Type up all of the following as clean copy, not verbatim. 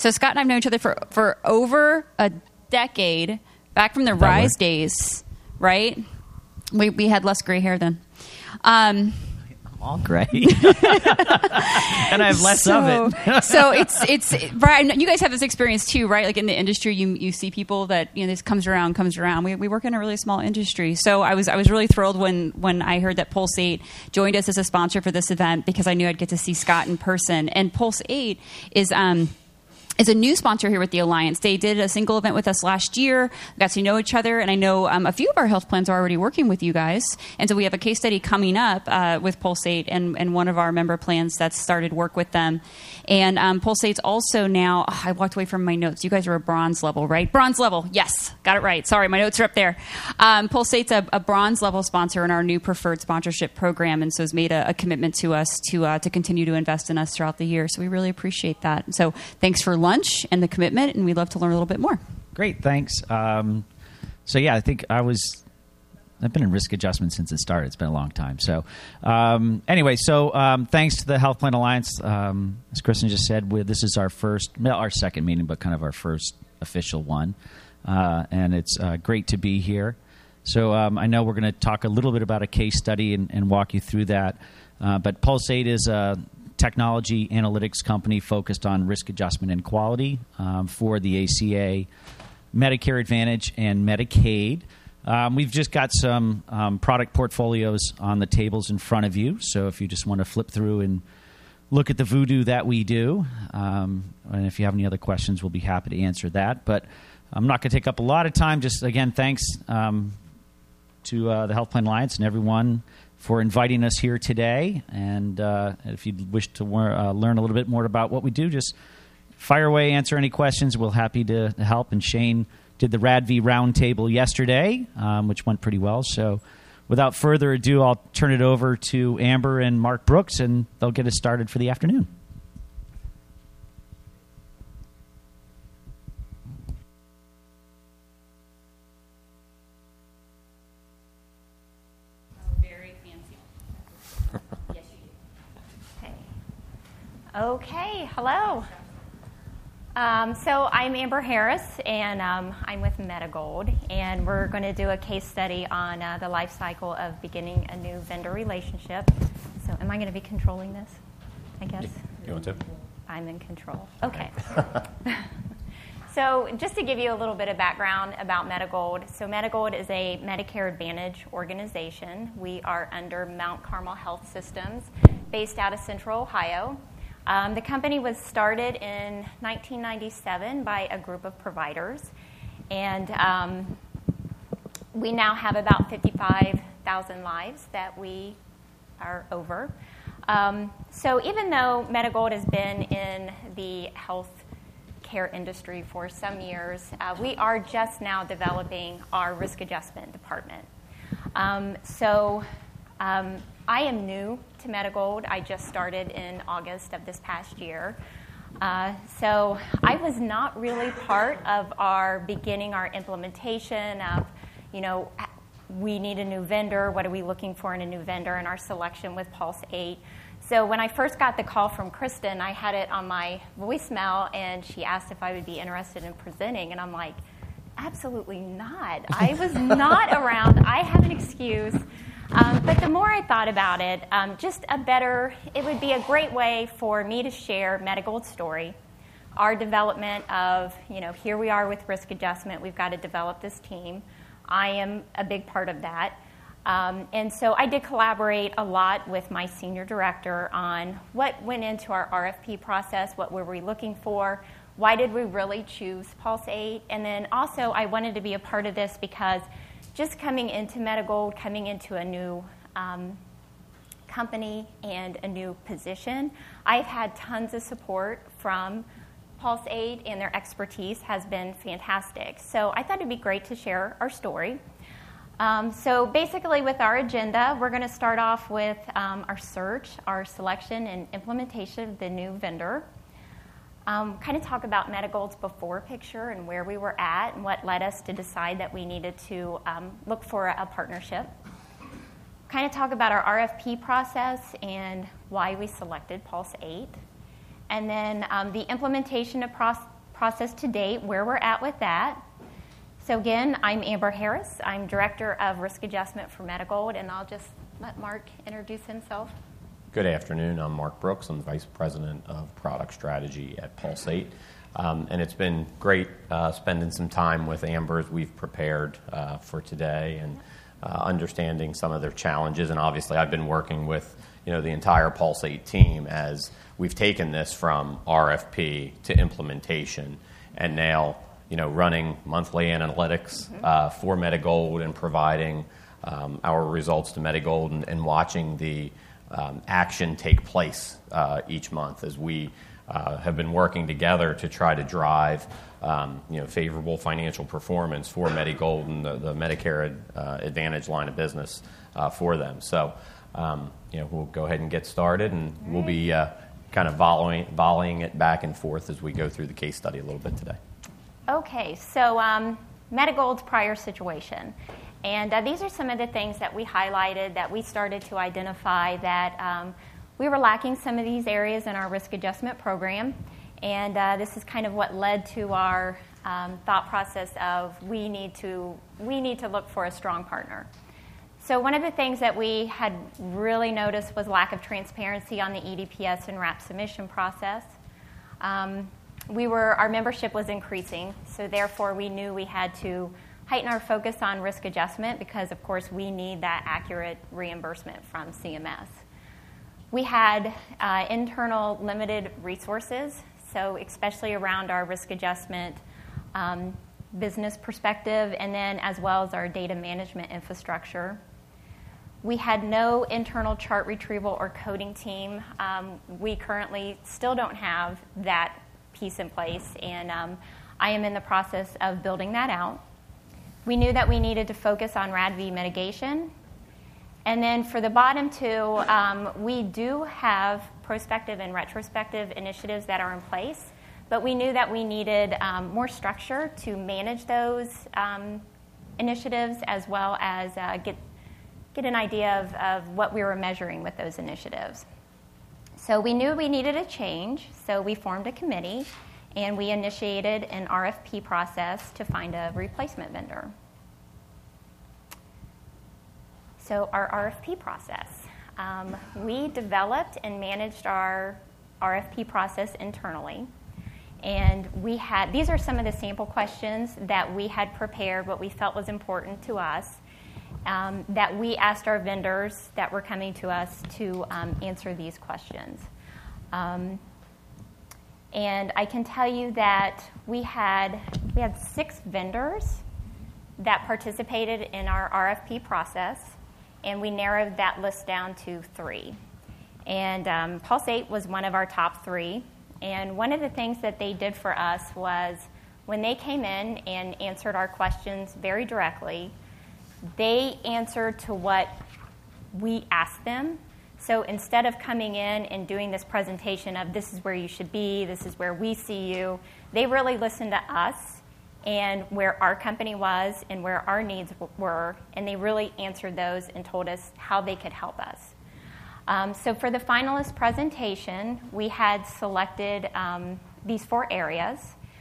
So Scott and I have known each other for over a decade, back from the Rise days, right? We had less gray hair then. I'm all gray. And I have less of it. So it's right. You guys have this experience too, right? Like in the industry, you see people that, this comes around. We work in a really small industry. So I was really thrilled when I heard that Pulse8 joined us as a sponsor for this event, because I knew I'd get to see Scott in person. And Pulse8 is a new sponsor here with the Alliance. They did a single event with us last year. We got to know each other, and I know a few of our health plans are already working with you guys. And so we have a case study coming up with Pulse8 and one of our member plans that's started work with them. And Pulse8's also now, I walked away from my notes. You guys are a bronze level, right? Bronze level. Yes, got it right. Sorry, my notes are up there. Pulse8's a bronze level sponsor in our new preferred sponsorship program, and so has made a commitment to us to continue to invest in us throughout the year. So we really appreciate that. So thanks for lunch and the commitment, and we'd love to learn a little bit more. Great, thanks. So yeah, I think I've been in risk adjustment since it started. It's been a long time. So anyway, thanks to the Health Plan Alliance. As Kristen just said, this is our second meeting, but kind of our first official one. And it's great to be here. So I know we're going to talk a little bit about a case study and walk you through that. But Pulse8 is a technology analytics company focused on risk adjustment and quality for the ACA, Medicare Advantage, and Medicaid. We've just got some product portfolios on the tables in front of you. So if you just want to flip through and look at the voodoo that we do, and if you have any other questions, we'll be happy to answer that. But I'm not going to take up a lot of time. Just, again, thanks to the Health Plan Alliance and everyone for inviting us here today. And if you wish to learn a little bit more about what we do, just fire away, answer any questions. We're happy to help. And Shane did the RADV roundtable yesterday, which went pretty well. So without further ado, I'll turn it over to Amber and Mark Brooks, and they'll get us started for the afternoon. Okay, hello. So I'm Amber Harris, and I'm with Medigold, and we're going to do a case study on the life cycle of beginning a new vendor relationship. So am I going to be controlling this, I guess? You want to? I'm in control. Okay. So just to give you a little bit of background about Medigold. So Medigold is a Medicare Advantage organization. We are under Mount Carmel Health Systems, based out of Central Ohio. The company was started in 1997 by a group of providers, and we now have about 55,000 lives that we are over. So even though Medigold has been in the health care industry for some years, we are just now developing our risk adjustment department. I am new to Medigold. I just started in August of this past year. So I was not really part of our implementation of, we need a new vendor. What are we looking for in a new vendor, and our selection with Pulse8. So when I first got the call from Kristen, I had it on my voicemail, and she asked if I would be interested in presenting. And I'm like, absolutely not. I was not around. I have an excuse. But the more I thought about it, it would be a great way for me to share Medigold's story, our development of, here we are with risk adjustment. We've got to develop this team. I am a big part of that. And so I did collaborate a lot with my senior director on what went into our RFP process, what were we looking for, why did we really choose Pulse8, and then also I wanted to be a part of this because just coming into Medigold, coming into a new company and a new position, I've had tons of support from Pulse8, and their expertise has been fantastic. So I thought it'd be great to share our story. So basically with our agenda, we're going to start off with our search, our selection and implementation of the new vendor. Kind of talk about Medigold's before picture and where we were at and what led us to decide that we needed to look for a partnership. Kind of talk about our RFP process and why we selected Pulse8. And then the implementation process to date, where we're at with that. So again, I'm Amber Harris. I'm Director of Risk Adjustment for Medigold, and I'll just let Mark introduce himself. Good afternoon. I'm Mark Brooks. I'm the Vice President of Product Strategy at Pulsate. And it's been great spending some time with Amber as we've prepared for today and understanding some of their challenges. And obviously, I've been working with the entire Pulsate team as we've taken this from RFP to implementation, and now running monthly analytics for Medigold and providing our results to Medigold and watching the action take place each month as we have been working together to try to drive favorable financial performance for Medigold and the Medicare Advantage line of business for them. So we'll go ahead and get started, and we'll be kind of volleying it back and forth as we go through the case study a little bit today. Okay, so Medigold's prior situation. And these are some of the things that we highlighted that we started to identify that we were lacking some of these areas in our risk adjustment program. And this is kind of what led to our thought process of we need to look for a strong partner. So one of the things that we had really noticed was lack of transparency on the EDPS and RAP submission process. Our membership was increasing, so therefore we knew we had to heighten our focus on risk adjustment because, of course, we need that accurate reimbursement from CMS. We had internal limited resources, so especially around our risk adjustment business perspective, and then as well as our data management infrastructure. We had no internal chart retrieval or coding team. We currently still don't have that piece in place, and I am in the process of building that out. We knew that we needed to focus on RADV mitigation. And then for the bottom two, we do have prospective and retrospective initiatives that are in place, but we knew that we needed more structure to manage those initiatives as well as get an idea of what we were measuring with those initiatives. So we knew we needed a change, so we formed a committee, and we initiated an RFP process to find a replacement vendor. So our RFP process. We developed and managed our RFP process internally, and these are some of the sample questions that we had prepared, what we felt was important to us, that we asked our vendors that were coming to us to answer these questions. And I can tell you that we had 6 vendors that participated in our RFP process, and we narrowed that list down to 3. And Pulsate was one of our top 3. And one of the things that they did for us was when they came in and answered our questions very directly, they answered to what we asked them. So instead of coming in and doing this presentation of this is where you should be, this is where we see you, they really listened to us and where our company was and where our needs were, and they really answered those and told us how they could help us. So for the finalist presentation, we had selected these 4 areas,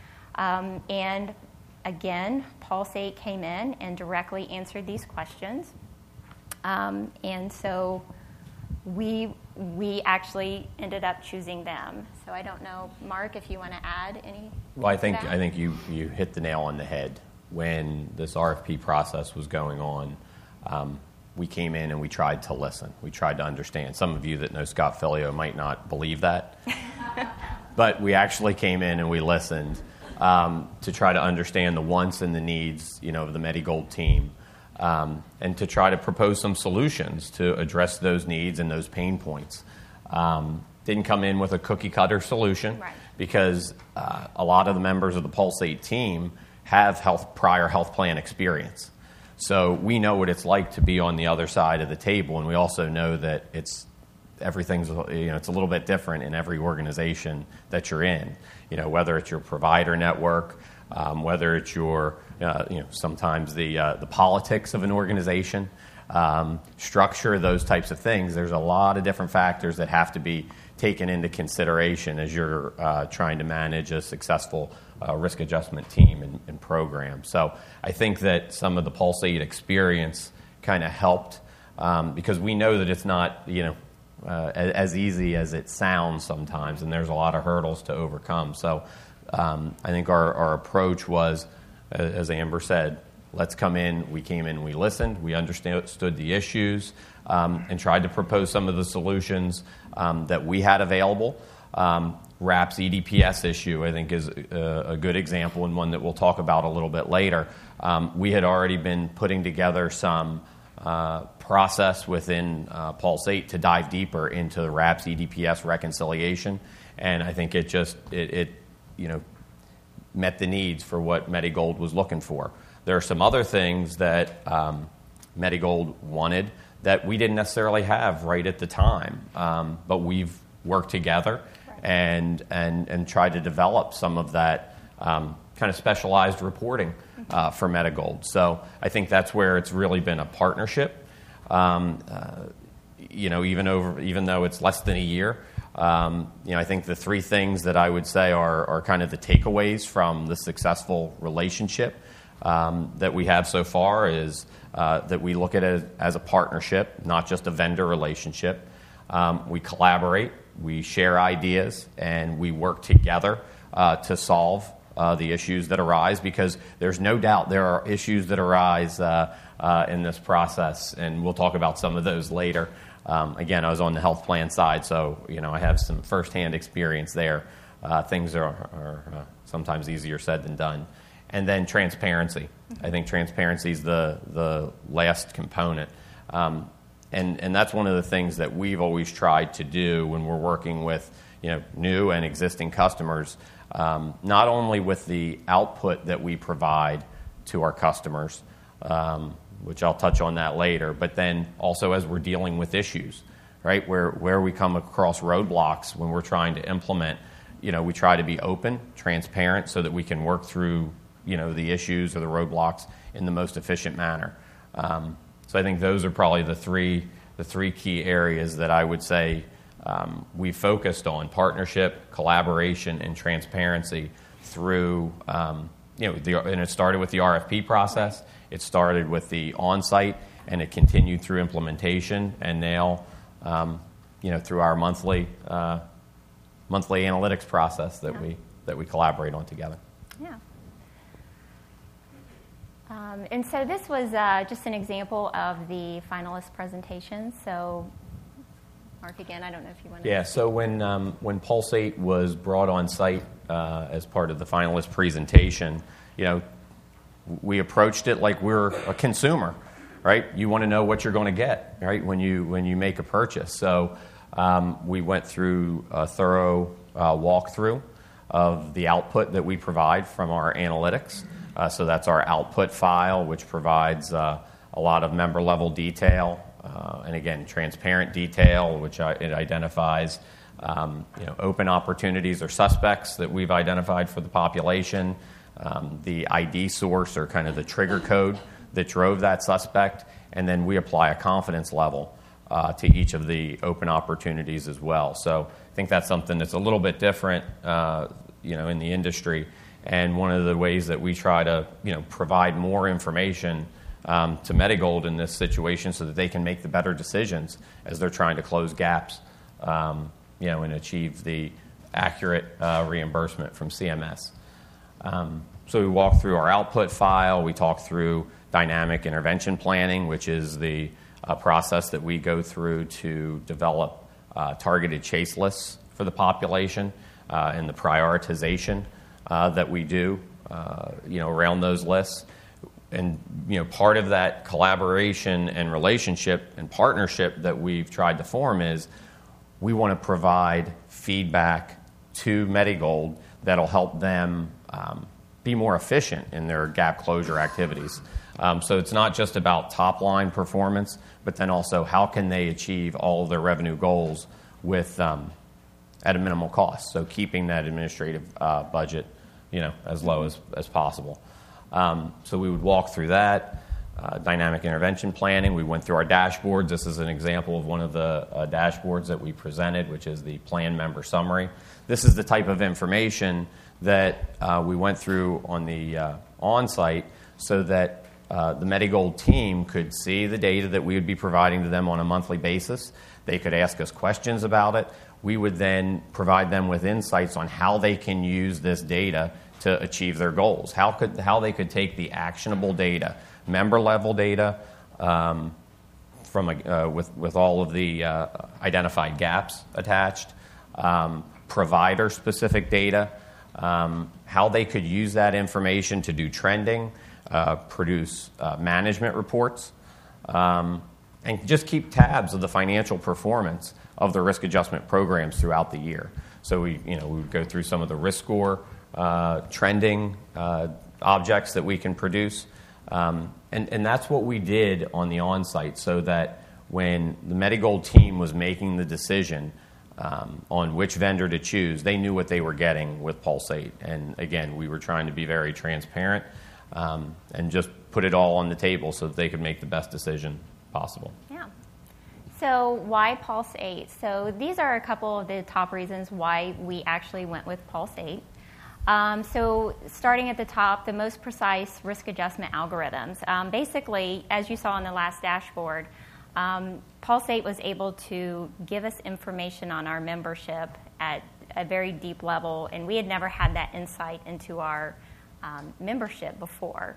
and again, Pulsate came in and directly answered these questions, and so we actually ended up choosing them. So I don't know, Mark, if you want to add any. Well, I think you hit the nail on the head. When this RFP process was going on, we came in and we tried to listen. We tried to understand. Some of you that know Scott Filio might not believe that, but we actually came in and we listened to try to understand the wants and the needs, of the Medigold team. And to try to propose some solutions to address those needs and those pain points. Didn't come in with a cookie-cutter solution, right, because a lot of the members of the Pulsate team have prior health plan experience. So we know what it's like to be on the other side of the table, and we also know that everything's it's a little bit different in every organization that you're in. Whether it's your provider network, whether it's your sometimes the politics of an organization, structure, those types of things. There's a lot of different factors that have to be taken into consideration as you're trying to manage a successful risk adjustment team and program. So I think that some of the Pulse8 experience kind of helped because we know that it's not, as easy as it sounds sometimes, and there's a lot of hurdles to overcome. So I think our approach was, as Amber said, let's come in. We came in, we listened, we understood the issues, and tried to propose some of the solutions that we had available. RAP's EDPS issue, I think, is a good example, and one that we'll talk about a little bit later. We had already been putting together some process within Pulse8 to dive deeper into the RAP's EDPS reconciliation, and I think it met the needs for what Medigold was looking for. There are some other things that Medigold wanted that we didn't necessarily have right at the time, but we've worked together and tried to develop some of that kind of specialized reporting for Medigold. So I think that's where it's really been a partnership. Even though it's less than a year, I think the three things that I would say are kind of the takeaways from the successful relationship that we have so far is that we look at it as a partnership, not just a vendor relationship. We collaborate, we share ideas, and we work together to solve the issues that arise, because there's no doubt there are issues that arise in this process, and we'll talk about some of those later. Again, I was on the health plan side, so I have some firsthand experience there. Things are sometimes easier said than done. And then transparency. I think transparency is the last component. And that's one of the things that we've always tried to do when we're working with new and existing customers, not only with the output that we provide to our customers, which I'll touch on that later, but then also as we're dealing with issues, right, where we come across roadblocks when we're trying to implement, we try to be open, transparent, so that we can work through the issues or the roadblocks in the most efficient manner. So I think those are probably the three key areas that I would say we focused on: partnership, collaboration, and transparency through, and it started with the RFP process. It started with the on-site, and it continued through implementation, and now, through our monthly analytics process that we collaborate on together. Yeah. And so this was just an example of the finalist presentations. So, Mark, again, I don't know if you want to... Yeah, so when Pulse8 was brought on site as part of the finalist presentation, we approached it like we're a consumer, right? You want to know what you're going to get, right, when you make a purchase. So we went through a thorough walkthrough of the output that we provide from our analytics. So that's our output file, which provides a lot of member-level detail, and again, transparent detail, which it identifies open opportunities or suspects that we've identified for the population, the ID source or kind of the trigger code that drove that suspect, and then we apply a confidence level to each of the open opportunities as well. So I think that's something that's a little bit different, in the industry. And one of the ways that we try to, provide more information to Medigold in this situation so that they can make the better decisions as they're trying to close gaps, and achieve the accurate reimbursement from CMS. So we walk through our output file. We talk through dynamic intervention planning, which is the process that we go through to develop targeted chase lists for the population, and the prioritization that we do, around those lists. And, part of that collaboration and relationship and partnership that we've tried to form is we want to provide feedback to Medigold that'll help them be more efficient in their gap closure activities. So it's not just about top-line performance, but then also how can they achieve all of their revenue goals with at a minimal cost, so keeping that administrative budget as low as possible. So we would walk through that. dynamic intervention planning. We went through our dashboards. This is an example of one of the dashboards that we presented, which is the plan member summary. This is the type of information that we went through on the on-site so that the Medigold team could see the data that we would be providing to them on a monthly basis. They could ask us questions about it. We would then provide them with insights on how they can use this data to achieve their goals, how they could take the actionable data, member-level data, with all of the identified gaps attached, provider-specific data, how they could use that information to do trending, produce management reports, and just keep tabs of the financial performance of the risk adjustment programs throughout the year. So we would go through some of the risk score trending objects that we can produce. And that's what we did on the on-site, so that when the Medigold team was making the decision on which vendor to choose, they knew what they were getting with Pulse8. And again, we were trying to be very transparent and just put it all on the table so that they could make the best decision possible. Yeah. So why Pulse8? So these are a couple of the top reasons why we actually went with Pulse8. So starting at the top, the most precise risk adjustment algorithms. Basically, as you saw on the last dashboard, Pulse8 was able to give us information on our membership at a very deep level, and we had never had that insight into our membership before.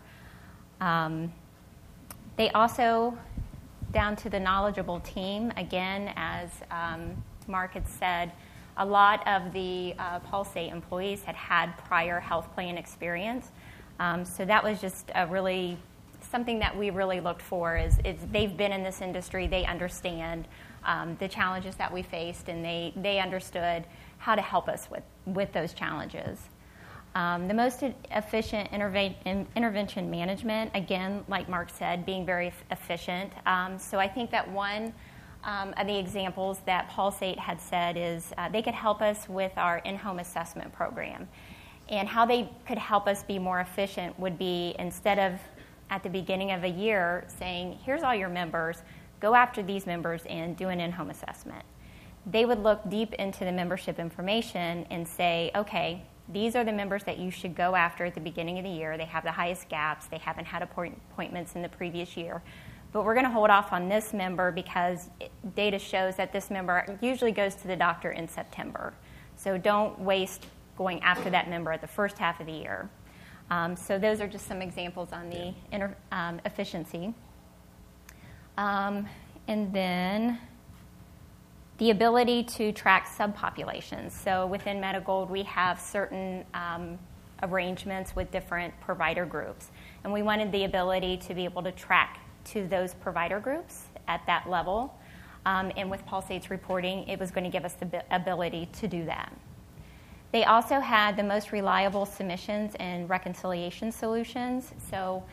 They also, down to the knowledgeable team, again, as Mark had said, a lot of the Pulse8 employees had prior health plan experience. So that was just something that we really looked for. Is they've been in this industry, they understand the challenges that we faced, and they understood how to help us with those challenges. The most efficient intervention management, again, like Mark said, being very efficient. So I think that one of the examples that Pulse8 had said is they could help us with our in-home assessment program. And how they could help us be more efficient would be, instead of at the beginning of a year saying, here's all your members, go after these members and do an in-home assessment. They would look deep into the membership information and say, okay, these are the members that you should go after at the beginning of the year. They have the highest gaps. They haven't had appointments in the previous year. But we're going to hold off on this member because data shows that this member usually goes to the doctor in September. So don't waste going after that member at the first half of the year. So those are just some examples on the efficiency. And then the ability to track subpopulations. So within Medigold, we have certain arrangements with different provider groups. And we wanted the ability to be able to track to those provider groups at that level. And with Pulse8's reporting, it was going to give us the ability to do that. They also had the most reliable submissions and reconciliation solutions. So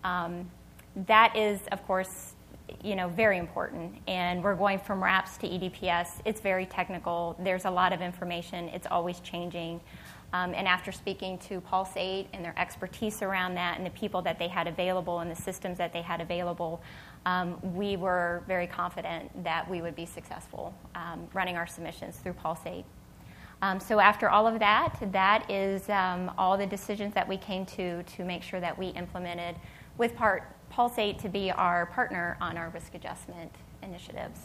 that is, of course, very important. And we're going from RAPS to EDPS. It's very technical. There's a lot of information. It's always changing. And after speaking to Pulse8 and their expertise around that and the people that they had available and the systems that they had available, we were very confident that we would be successful running our submissions through Pulse8. So after all of that, that is all the decisions that we came to make sure that we implemented with Pulse8 to be our partner on our risk adjustment initiatives.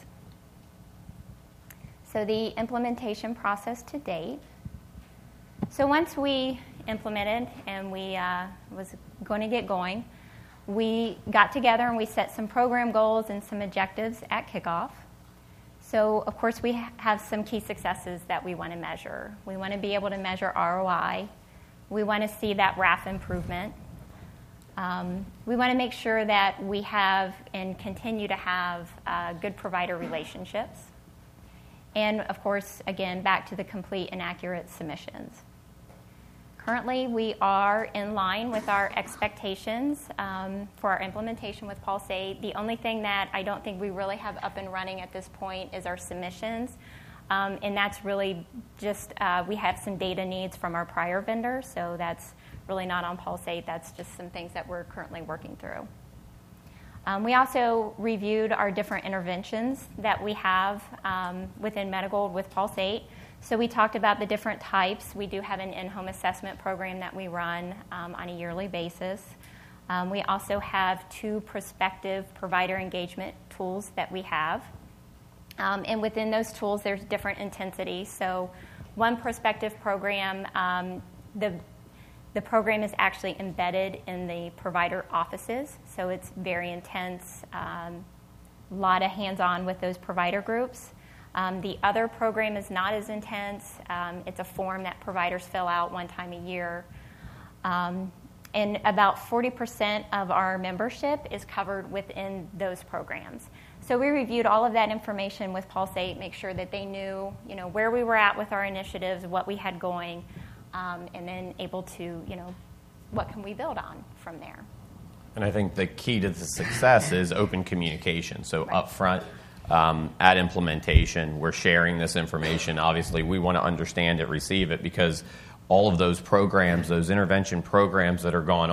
So the implementation process to date. So once we implemented and we was going to get going, we got together and we set some program goals and some objectives at kickoff. So, of course, we have some key successes that we want to measure. We want to be able to measure ROI. We want to see that RAF improvement. We want to make sure that we have and continue to have good provider relationships. And, of course, again, back to the complete and accurate submissions. Currently, we are in line with our expectations for our implementation with Pulse8. The only thing that I don't think we really have up and running at this point is our submissions. And that's really just, we have some data needs from our prior vendor, so that's really not on Pulse8. That's just some things that we're currently working through. We also reviewed our different interventions that we have within Medigold with Pulse8. So we talked about the different types. We do have an in-home assessment program that we run on a yearly basis. We also have 2 prospective provider engagement tools that we have. And within those tools, there's different intensities. So one prospective program, the program is actually embedded in the provider offices. So it's very intense, a lot of hands-on with those provider groups. The other program is not as intense. It's a form that providers fill out one time a year. And about 40% of our membership is covered within those programs. So we reviewed all of that information with Pulse8, make sure that they knew, where we were at with our initiatives, what we had going, and then able to, what can we build on from there. And I think the key to the success is open communication. So up front, at implementation, we're sharing this information. Obviously, we want to understand it, receive it, because all of those programs, those intervention programs that are gone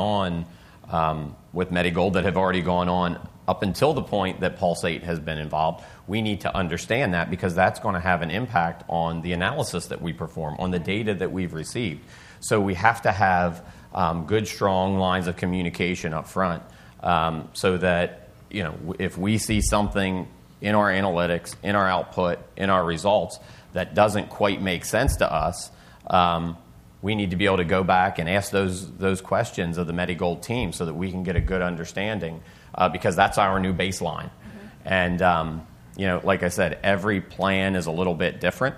on with Medigold that have already gone on up until the point that Pulse8 has been involved, we need to understand that because that's going to have an impact on the analysis that we perform, on the data that we've received. So we have to have good, strong lines of communication up front so that, if we see something in our analytics, in our output, in our results that doesn't quite make sense to us, we need to be able to go back and ask those questions of the Medigold team so that we can get a good understanding because that's our new baseline. Mm-hmm. And, like I said, every plan is a little bit different.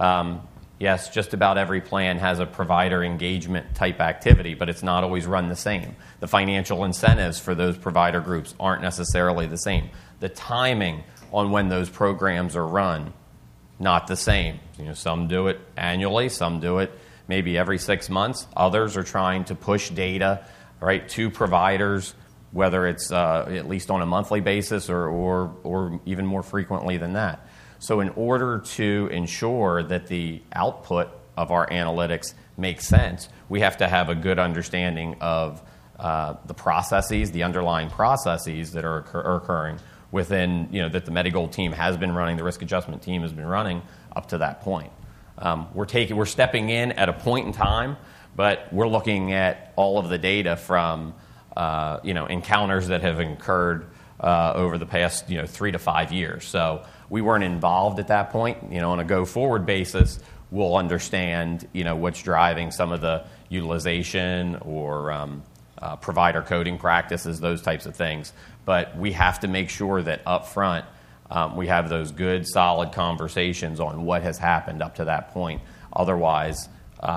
Yes, just about every plan has a provider engagement type activity, but it's not always run the same. The financial incentives for those provider groups aren't necessarily the same. The timing on when those programs are run, not the same. Some do it annually, some do it maybe every 6 months. Others are trying to push data, right, to providers, whether it's at least on a monthly basis or even more frequently than that. So in order to ensure that the output of our analytics makes sense, we have to have a good understanding of the processes, the underlying processes that are occurring within, that the Medigold team has been running, the risk adjustment team has been running up to that point. We're stepping in at a point in time, but we're looking at all of the data from encounters that have occurred over the past 3 to 5 years. So we weren't involved at that point. On a go-forward basis, we'll understand what's driving some of the utilization or provider coding practices, those types of things. But we have to make sure that up front we have those good, solid conversations on what has happened up to that point. Otherwise,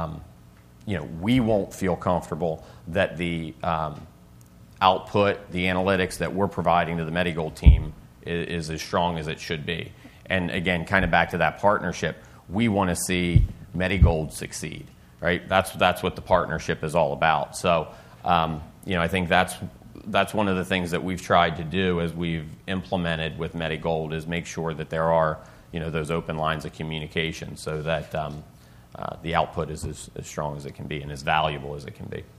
we won't feel comfortable that the output, the analytics that we're providing to the Medigold team is as strong as it should be. And again, kind of back to that partnership, we want to see Medigold succeed, right? That's what the partnership is all about. So, I think that's one of the things that we've tried to do as we've implemented with Medigold is make sure that there are, those open lines of communication so that the output is as strong as it can be and as valuable as it can be.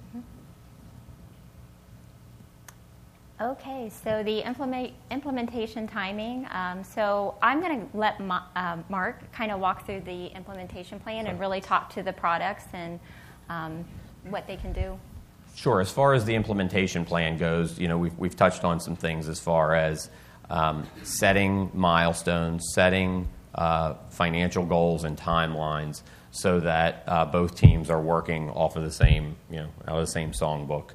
Okay, so the implementation timing. So I'm going to let Mark kind of walk through the implementation plan and really talk to the products and what they can do. Sure. As far as the implementation plan goes, we've touched on some things as far as setting milestones, setting financial goals and timelines so that both teams are working off of the same, out of the same songbook.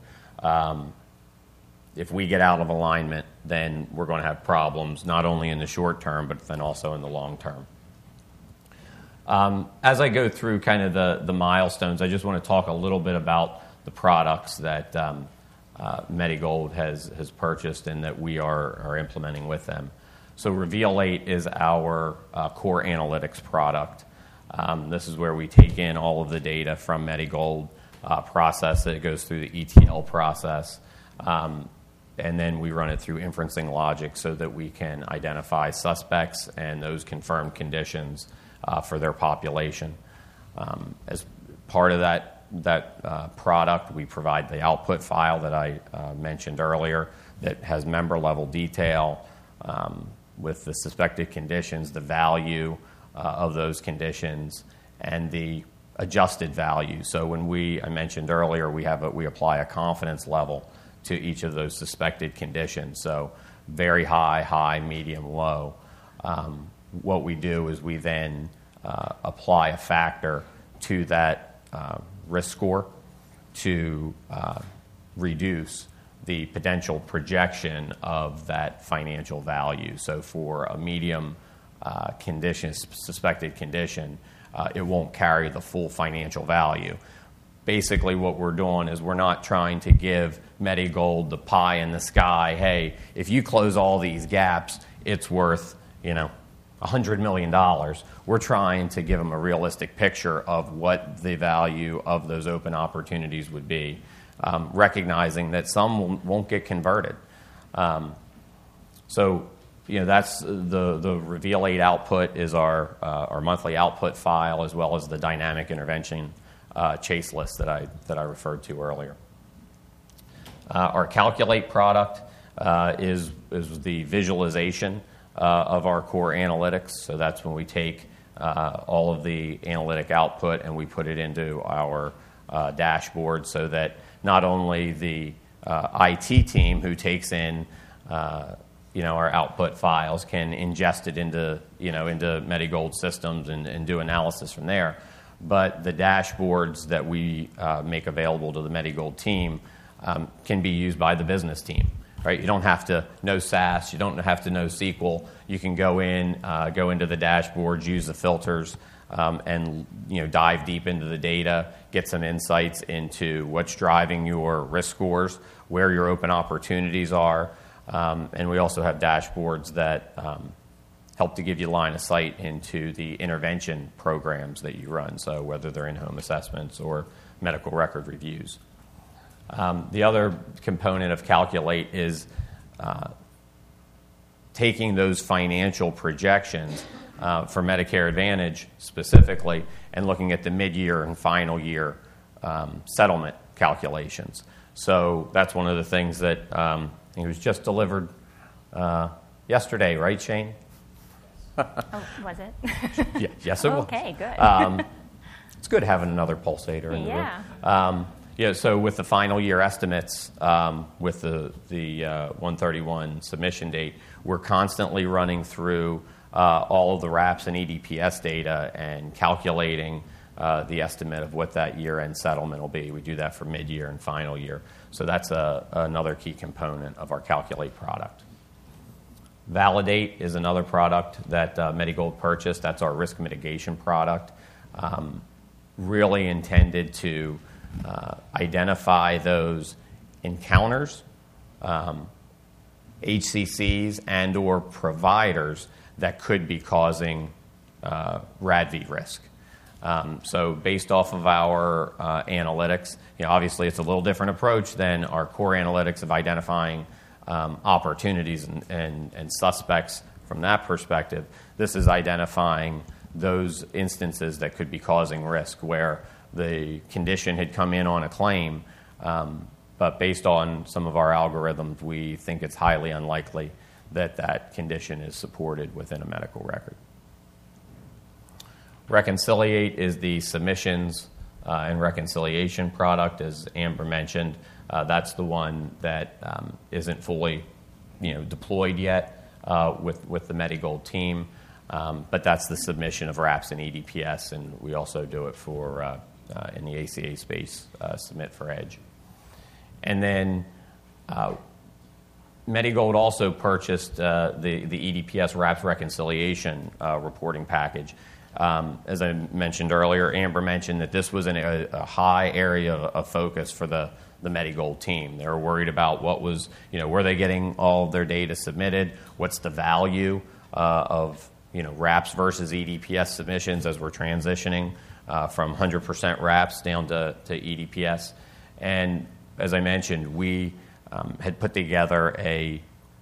If we get out of alignment, then we're going to have problems, not only in the short term, but then also in the long term. As I go through kind of the milestones, I just want to talk a little bit about the products that Medigold has purchased and that we are implementing with them. So Reveal 8 is our core analytics product. This is where we take in all of the data from Medigold, process it. It goes through the ETL process. And then we run it through inferencing logic so that we can identify suspects and those confirmed conditions for their population. As part of that product, we provide the output file that I mentioned earlier. that has member-level detail with the suspected conditions, the value of those conditions, and the adjusted value. So when I mentioned earlier, we apply a confidence level to each of those suspected conditions. So very high, medium, low. What we do is we then apply a factor to that risk score to reduce the potential projection of that financial value. So for a medium condition, suspected condition, it won't carry the full financial value. Basically what we're doing is we're not trying to give Medigold the pie in the sky. Hey, if you close all these gaps, it's worth, $100 million. We're trying to give them a realistic picture of what the value of those open opportunities would be, recognizing that some won't get converted. So that's the Reveal 8 output is our monthly output file, as well as the dynamic intervention chase list that I referred to earlier. Our Calculate product is the visualization of our core analytics. So that's when we take all of the analytic output and we put it into our dashboard, so that not only the IT team who takes in our output files can ingest it into Medigold systems and do analysis from there, but the dashboards that we make available to the Medigold team can be used by the business team. Right? You don't have to know SAS. You don't have to know SQL. You can go into the dashboards, use the filters, and dive deep into the data, get some insights into what's driving your risk scores, where your open opportunities are, and we also have dashboards that help to give you line of sight into the intervention programs that you run. So whether they're in-home assessments or medical record reviews. The other component of Calculate is taking those financial projections for Medicare Advantage specifically and looking at the mid-year and final year settlement calculations. So that's one of the things that I think was just delivered yesterday, right, Shane? Oh, was it? Yes, it was. Okay, good. It's good having another pulsator in the room. Yeah. So with the final year estimates, with the 131 submission date, we're constantly running through all of the RAPS and EDPS data and calculating the estimate of what that year-end settlement will be. We do that for mid-year and final year. So that's another key component of our Calculate product. Validate is another product that Medigold purchased. That's our risk mitigation product, really intended to identify those encounters, HCCs and or providers that could be causing RADV risk. So based off of our analytics, obviously it's a little different approach than our core analytics of identifying opportunities and suspects from that perspective. This is identifying those instances that could be causing risk where the condition had come in on a claim, but based on some of our algorithms, we think it's highly unlikely that that condition is supported within a medical record. Reconciliate is the submissions and reconciliation product, as Amber mentioned. That's the one that isn't fully deployed yet with the Medigold team, but that's the submission of RAPS and EDPS, and we also do it for in the ACA space, submit for EDGE. And then Medigold also purchased the EDPS RAPS reconciliation reporting package. As I mentioned earlier, Amber mentioned that this was a high area of focus for the Medigold team. They were worried about what was, were they getting all of their data submitted? What's the value of, RAPS versus EDPS submissions as we're transitioning from 100% RAPS down to EDPS. And as I mentioned, we had put together I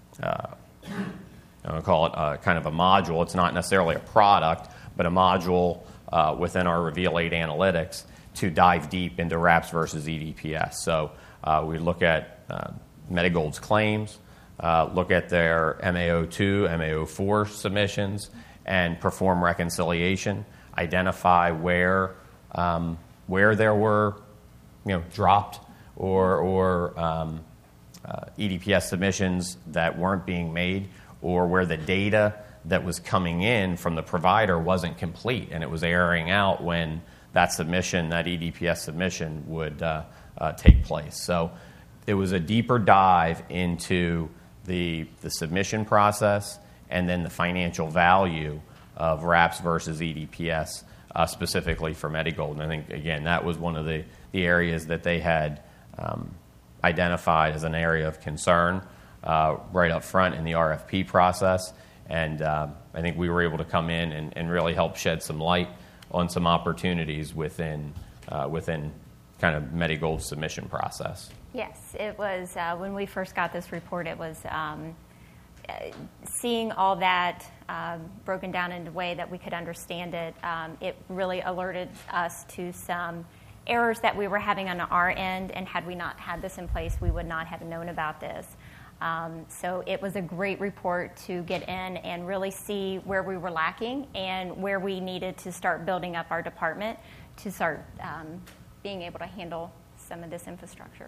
would call it kind of a module. It's not necessarily a product, but a module within our Reveal 8 analytics to dive deep into RAPS versus EDPS. So we look at Medigold's claims, look at their MAO2, MAO4 submissions, and perform reconciliation, identify where there were dropped or EDPS submissions that weren't being made, or where the data that was coming in from the provider wasn't complete and it was erroring out when that submission, that EDPS submission, would take place. So it was a deeper dive into the submission process and then the financial value of RAPS versus EDPS, specifically for Medigold. And I think, again, that was one of the areas that they had identified as an area of concern right up front in the RFP process. And I think we were able to come in and really help shed some light on some opportunities within kind of Medigold's submission process. Yes, it was, when we first got this report, it was seeing all that broken down in a way that we could understand it. It really alerted us to some errors that we were having on our end, and had we not had this in place, we would not have known about this. So it was a great report to get in and really see where we were lacking and where we needed to start building up our department to start being able to handle some of this infrastructure.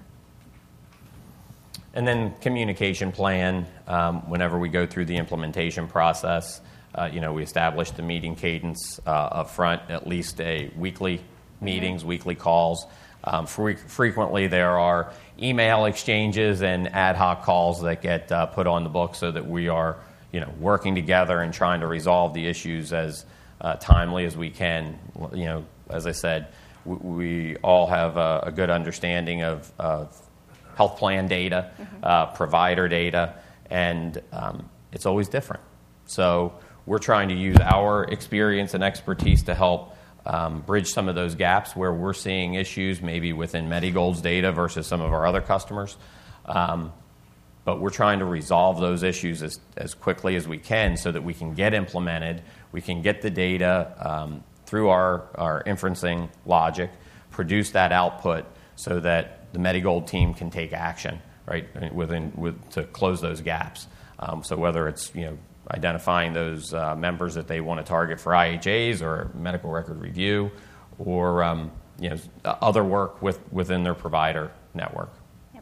And then communication plan, whenever we go through the implementation process, we establish the meeting cadence up front, at least a weekly meetings, weekly calls. Frequently there are email exchanges and ad hoc calls that get put on the book so that we are working together and trying to resolve the issues as timely as we can. As I said, we all have a good understanding of health plan data, provider data, and it's always different. So we're trying to use our experience and expertise to help bridge some of those gaps where we're seeing issues maybe within Medigold's data versus some of our other customers. But we're trying to resolve those issues as quickly as we can so that we can get implemented, we can get the data through our inferencing logic, produce that output so that the Medigold team can take action, right, to close those gaps. So whether it's identifying those members that they want to target for IHAs or medical record review, or other work within their provider network. Yep.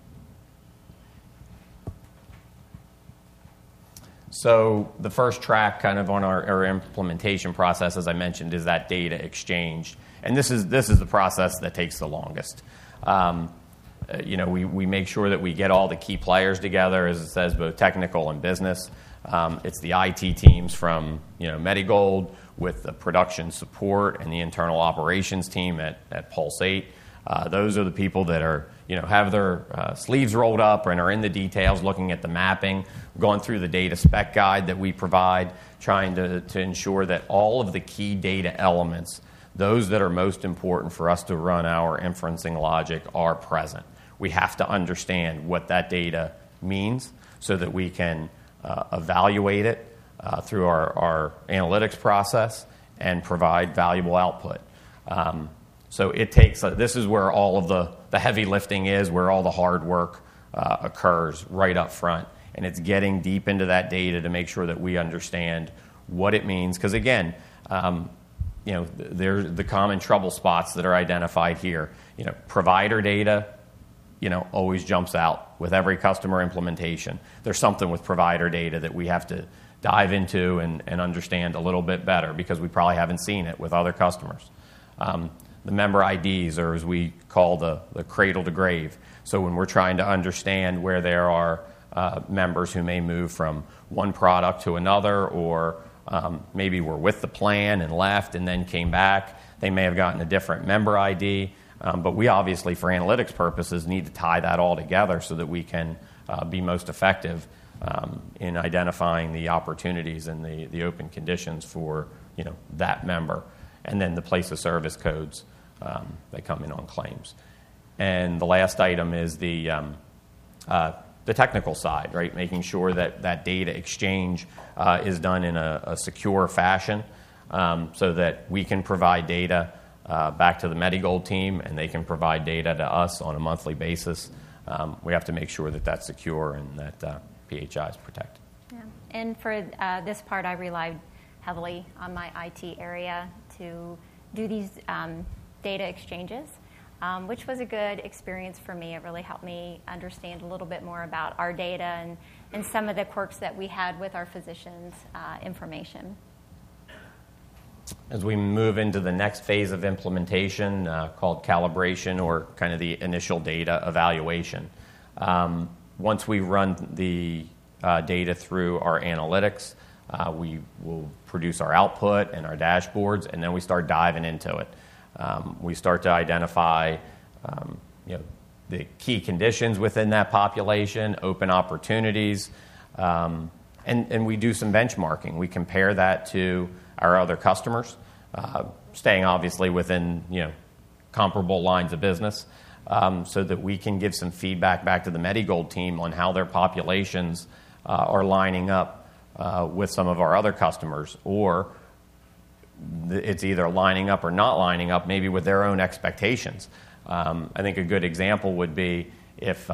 So the first track, kind of on our implementation process, as I mentioned, is that data exchange, and this is the process that takes the longest. We make sure that we get all the key players together, as it says, both technical and business. It's the IT teams from Medigold with the production support and the internal operations team at Pulse 8. Those are the people that are have their sleeves rolled up and are in the details, looking at the mapping, going through the data spec guide that we provide, trying to ensure that all of the key data elements, those that are most important for us to run our inferencing logic, are present. We have to understand what that data means so that we can evaluate it through our analytics process and provide valuable output. So it takes, this is where all of the heavy lifting is, where all the hard work occurs right up front. And it's getting deep into that data to make sure that we understand what it means. Because again, there's the common trouble spots that are identified here. Provider data, always jumps out with every customer implementation. There's something with provider data that we have to dive into and understand a little bit better because we probably haven't seen it with other customers. The member IDs, or as we call the cradle to grave. So when we're trying to understand where there are members who may move from one product to another, or maybe were with the plan and left and then came back, they may have gotten a different member ID. But we obviously, for analytics purposes, need to tie that all together so that we can be most effective in identifying the opportunities and the open conditions for that member, and then the place of service codes that come in on claims. And the last item is the technical side, right? Making sure that data exchange is done in a secure fashion so that we can provide data back to the Medigold team, and they can provide data to us on a monthly basis. We have to make sure that that's secure and that PHI is protected. Yeah. And for this part, I relied heavily on my IT area to do these data exchanges, which was a good experience for me. It really helped me understand a little bit more about our data and some of the quirks that we had with our physicians' information. As we move into the next phase of implementation, called calibration, or kind of the initial data evaluation, once we run the data through our analytics, we will produce our output and our dashboards, and then we start diving into it. We start to identify the key conditions within that population, open opportunities, and we do some benchmarking. We compare that to our other customers, staying obviously within comparable lines of business, so that we can give some feedback back to the Medigold team on how their populations are lining up with some of our other customers, or it's either lining up or not lining up, maybe with their own expectations. I think a good example would be if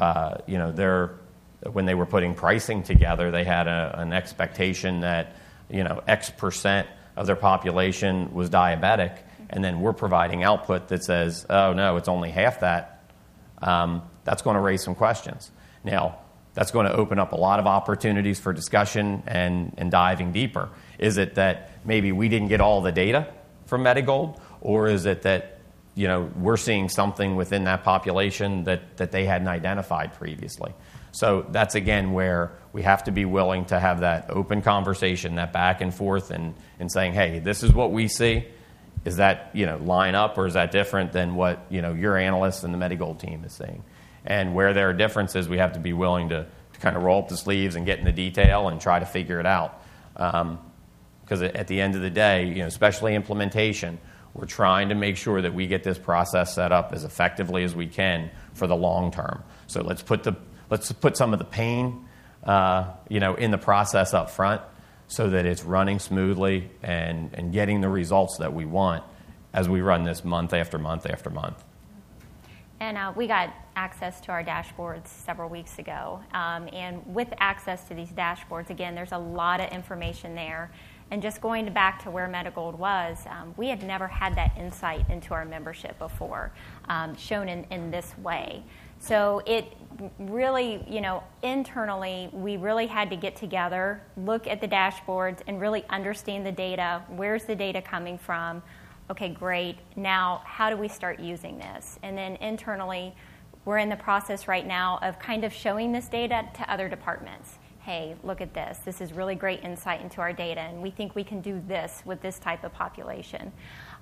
when they were putting pricing together, they had an expectation that X percent of their population was diabetic, and then we're providing output that says, oh no, it's only half that. That's going to raise some questions. Now, that's going to open up a lot of opportunities for discussion and diving deeper. Is it that maybe we didn't get all the data from Medigold, or is it that we're seeing something within that population that they hadn't identified previously? So that's, again, where we have to be willing to have that open conversation, that back and forth, and saying, hey, this is what we see. Is that line up, or is that different than what your analysts and the Medigold team is seeing? And where there are differences, we have to be willing to kind of roll up the sleeves and get in the detail and try to figure it out. Because at the end of the day, especially implementation, we're trying to make sure that we get this process set up as effectively as we can for the long term. So let's put some of the pain, in the process up front, so that it's running smoothly and getting the results that we want as we run this month after month after month. And we got access to our dashboards several weeks ago. And with access to these dashboards, again, there's a lot of information there. And just going back to where Medigold was, we had never had that insight into our membership before, shown in this way. So it really, internally, we really had to get together, look at the dashboards, and really understand the data. Where's the data coming from? Okay, great. Now, how do we start using this? And then internally, we're in the process right now of kind of showing this data to other departments. Hey, look at this. This is really great insight into our data, and we think we can do this with this type of population.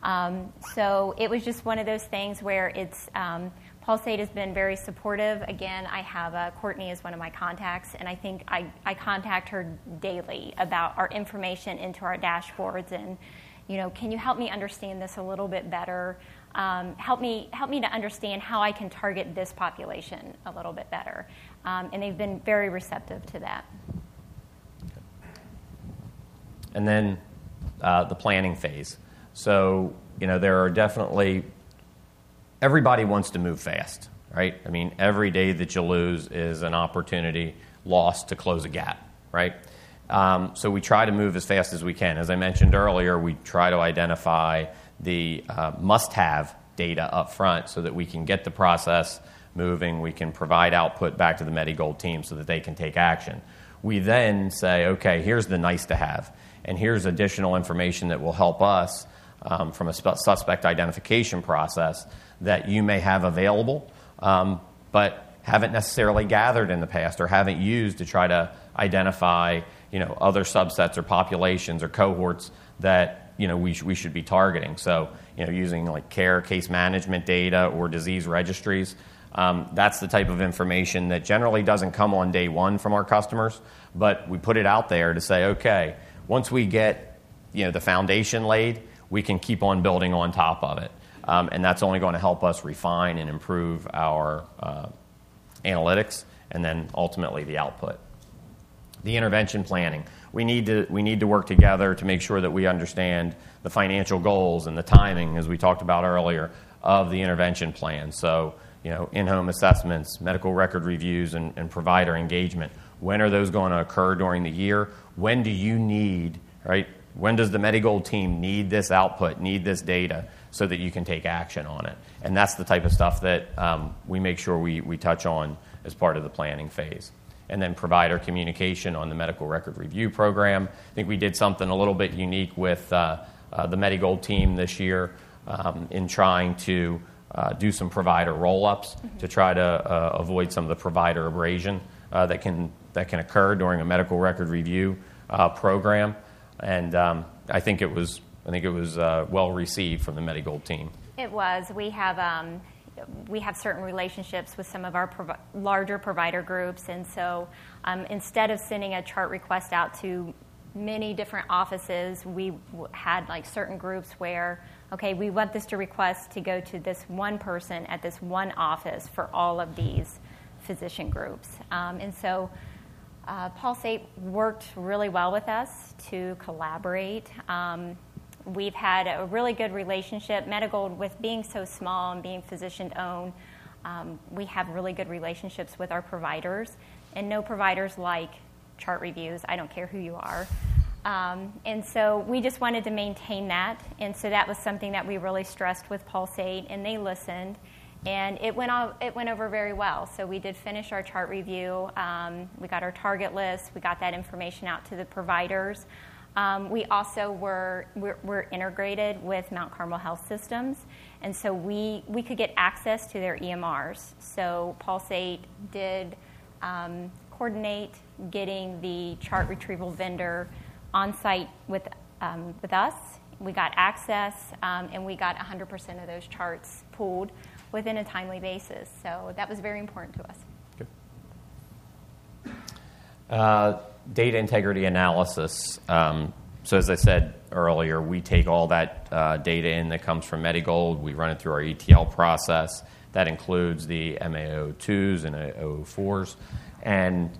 So it was just one of those things where it's Pulsate has been very supportive. Again, I have Courtney as one of my contacts, and I think I contact her daily about our information into our dashboards and, can you help me understand this a little bit better? Help me to understand how I can target this population a little bit better. And they've been very receptive to that. And then the planning phase. So, there are definitely, everybody wants to move fast, right? I mean, every day that you lose is an opportunity lost to close a gap, right? So we try to move as fast as we can. As I mentioned earlier, we try to identify the must-have data up front so that we can get the process moving. We can provide output back to the Medigold team so that they can take action. We then say, okay, here's the nice-to-have, and here's additional information that will help us from a suspect identification process that you may have available, but haven't necessarily gathered in the past or haven't used to try to identify other subsets or populations or cohorts that we should be targeting. So using like case management data or disease registries, that's the type of information that generally doesn't come on day one from our customers, but we put it out there to say, okay, once we get the foundation laid, we can keep on building on top of it, and that's only going to help us refine and improve our analytics and then ultimately the output. The intervention planning. We need to work together to make sure that we understand the financial goals and the timing, as we talked about earlier, of the intervention plan. So, in-home assessments, medical record reviews, and provider engagement. When are those going to occur during the year? When do you need, right? When does the Medigold team need this output, need this data, so that you can take action on it? And that's the type of stuff that we make sure we touch on as part of the planning phase. And then provider communication on the medical record review program. I think we did something a little bit unique with the Medigold team this year in trying to do some provider roll-ups to try to avoid some of the provider abrasion that can occur during a medical record review program. And I think it was well received from the Medigold team. It was. We have certain relationships with some of our larger provider groups, and so instead of sending a chart request out to many different offices, we had like certain groups where, okay, we want this to request to go to this one person at this one office for all of these physician groups. And so Pulsate worked really well with us to collaborate. We've had a really good relationship. Medigold, with being so small and being physician-owned, we have really good relationships with our providers. And no providers like chart reviews. I don't care who you are. And so we just wanted to maintain that. And so that was something that we really stressed with Pulsate, and they listened. And it went over very well. So we did finish our chart review. We got our target list. We got that information out to the providers. We also we're integrated with Mount Carmel Health Systems, and so we could get access to their EMRs. So Pulsate did coordinate getting the chart retrieval vendor on site with us. We got access, and we got 100% of those charts pulled within a timely basis. So that was very important to us. Good. Data integrity analysis. So as I said earlier, we take all that data in that comes from Medigold. We run it through our ETL process. That includes the MAO2s and AO4s. And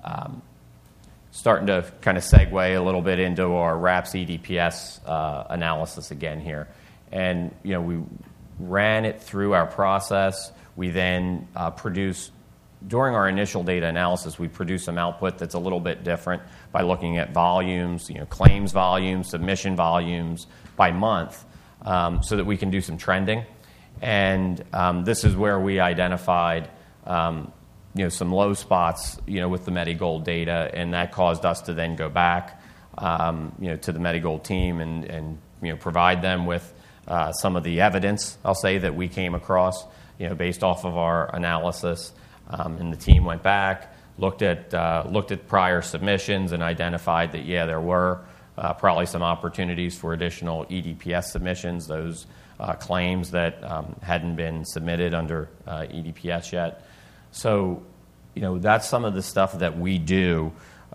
starting to kind of segue a little bit into our RAPS EDPS analysis again here. And, we ran it through our process. We then during our initial data analysis, we produce some output that's a little bit different by looking at volumes, claims volumes, submission volumes by month, so that we can do some trending. And this is where we identified, some low spots, with the Medigold data, and that caused us to then go back, to the Medigold team and provide them with some of the evidence, I'll say, that we came across, based off of our analysis. And the team went back, looked at prior submissions, and identified that there were probably some opportunities for additional EDPS submissions. Those claims that hadn't been submitted under EDPS yet. So, that's some of the stuff that we do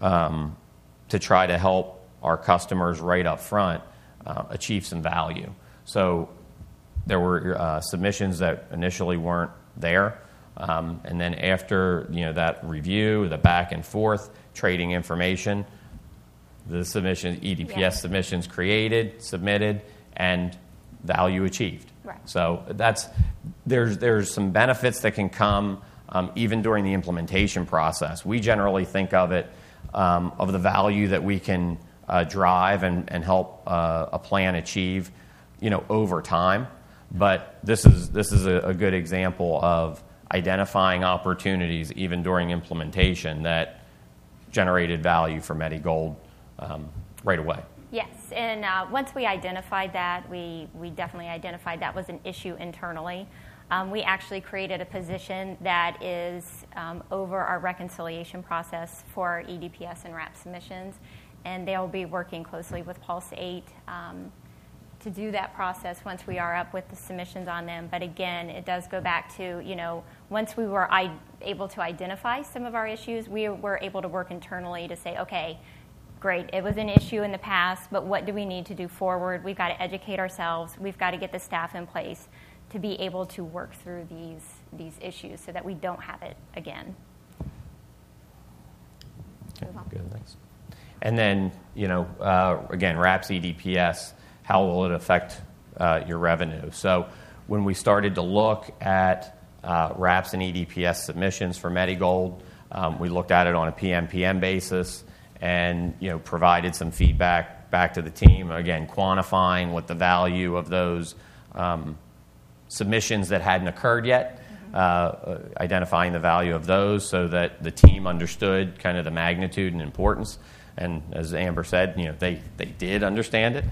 to try to help our customers right up front achieve some value. So there were submissions that initially weren't there. And then after that review, the back and forth, trading information, the EDPS submissions created, submitted, and value achieved. Right. So there's some benefits that can come even during the implementation process. We generally think of it of the value that we can drive and help a plan achieve, over time. But this is a good example of identifying opportunities even during implementation that generated value for Medigold right away. Yes, and once we identified that, we definitely identified that was an issue internally. We actually created a position that is over our reconciliation process for our EDPS and RAP submissions, and they'll be working closely with Pulse8 to do that process once we are up with the submissions on them. But again, it does go back to, once we were able to identify some of our issues, we were able to work internally to say, okay, great, it was an issue in the past, but what do we need to do forward? We've got to educate ourselves. We've got to get the staff in place to be able to work through these issues so that we don't have it again. Okay, good, thanks. And then, again, RAPS EDPS, how will it affect your revenue? So when we started to look at RAPS and EDPS submissions for Medigold. We looked at it on a PM basis and provided some feedback back to the team, again quantifying what the value of those submissions that hadn't occurred yet, identifying the value of those so that the team understood kind of the magnitude and importance. And as Amber said, they did understand it.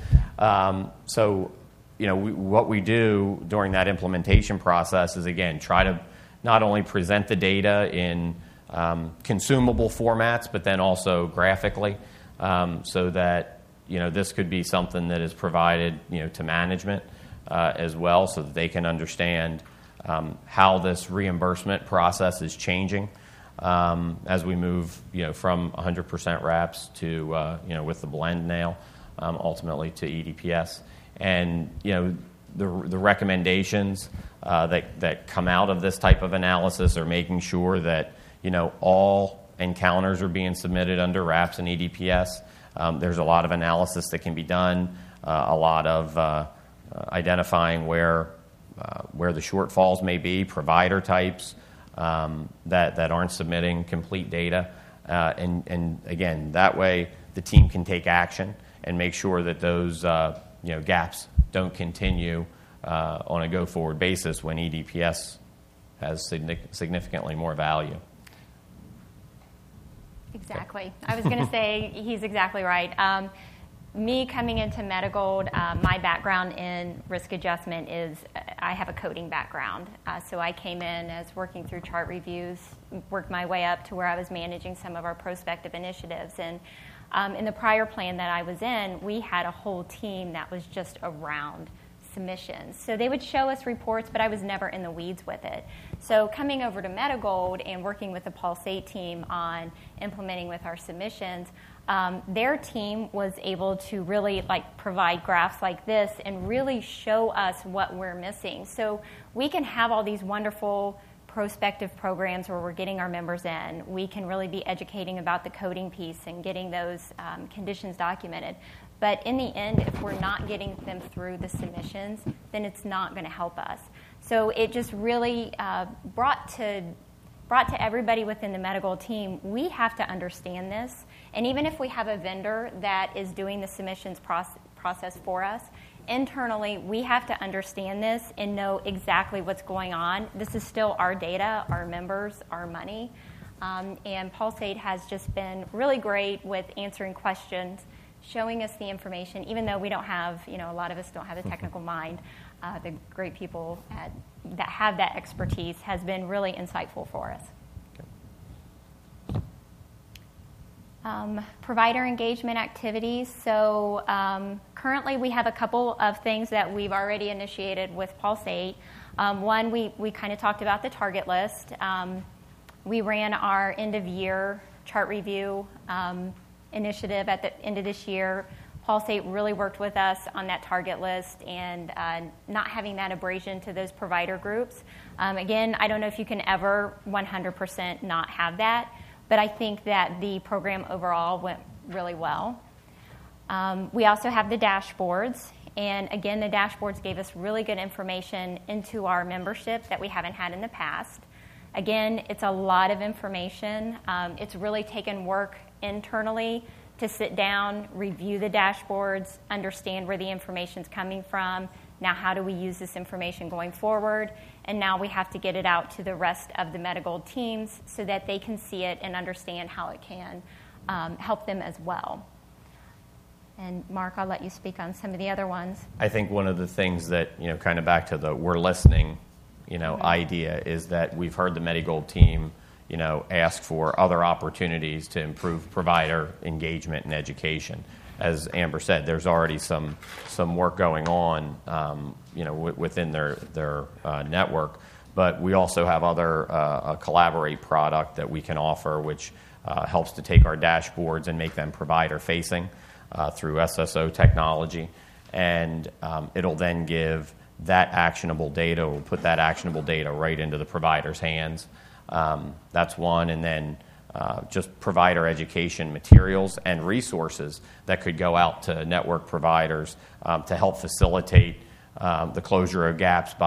What we do during that implementation process is, again, try to not only present the data in consumable formats, but then also graphically, so that this could be something that is provided to management as well, so that they can understand how this reimbursement process is changing as we move from 100% RAPS to with the blend now ultimately to EDPS. And the recommendations that come out of this type of analysis are making sure that all encounters are being submitted under RAPS and EDPS. There's a lot of analysis that can be done, a lot of identifying where the shortfalls may be, provider types that aren't submitting complete data, and again, that way the team can take action and make sure that those gaps don't continue on a go-forward basis when EDPS has significantly more value. Exactly. I was going to say he's exactly right. Me coming into Medigold, my background in risk adjustment is I have a coding background. So I came in as working through chart reviews, worked my way up to where I was managing some of our prospective initiatives. And in the prior plan that I was in, we had a whole team that was just around submissions. So they would show us reports, but I was never in the weeds with it. So coming over to Medigold and working with the Pulse8 team on implementing with our submissions, their team was able to really provide graphs like this and really show us what we're missing. So we can have all these wonderful prospective programs where we're getting our members in. We can really be educating about the coding piece and getting those conditions documented. But in the end, if we're not getting them through the submissions, then it's not going to help us. So it just really brought to everybody within the Medigold team, we have to understand this. And even if we have a vendor that is doing the submissions process for us, internally we have to understand this and know exactly what's going on. This is still our data, our members, our money. And Pulse8 has just been really great with answering questions, showing us the information, even though we don't have, a lot of us don't have the technical mind. The great people that have that expertise has been really insightful for us. Provider engagement activities. So currently we have a couple of things that we've already initiated with Pulse8. One, we kind of talked about the target list. We ran our end-of-year chart review initiative at the end of this year. Pulse8 really worked with us on that target list and not having that abrasion to those provider groups. Again, I don't know if you can ever 100% not have that, but I think that the program overall went really well. We also have the dashboards, and again, the dashboards gave us really good information into our membership that we haven't had in the past. Again, it's a lot of information. It's really taken work internally to sit down, review the dashboards, understand where the information's coming from. Now, how do we use this information going forward? And now we have to get it out to the rest of the Medigold teams so that they can see it and understand how it can help them as well. And Mark, I'll let you speak on some of the other ones. I think one of the things that, kind of back to the we're listening, idea is that we've heard the Medigold team ask for other opportunities to improve provider engagement and education. As Amber said, there's already some work going on, within their network. But we also have a Collaborate product that we can offer, which helps to take our dashboards and make them provider-facing through SSO technology. And it'll then give that actionable data, we'll put that actionable data right into the provider's hands. That's one. And then just provider education materials and resources that could go out to network providers to help facilitate the closure of gaps by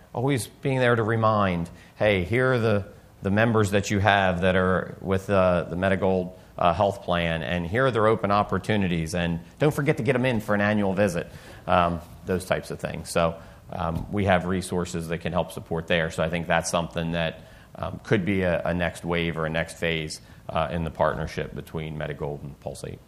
always being there to remind, hey, here are the members that you have that are with the Medigold health plan, and here are their open opportunities, and don't forget to get them in for an annual visit, those types of things. So we have resources that can help support there. So I think that's something that could be a next wave or a next phase in the partnership between Medigold and Pulse8.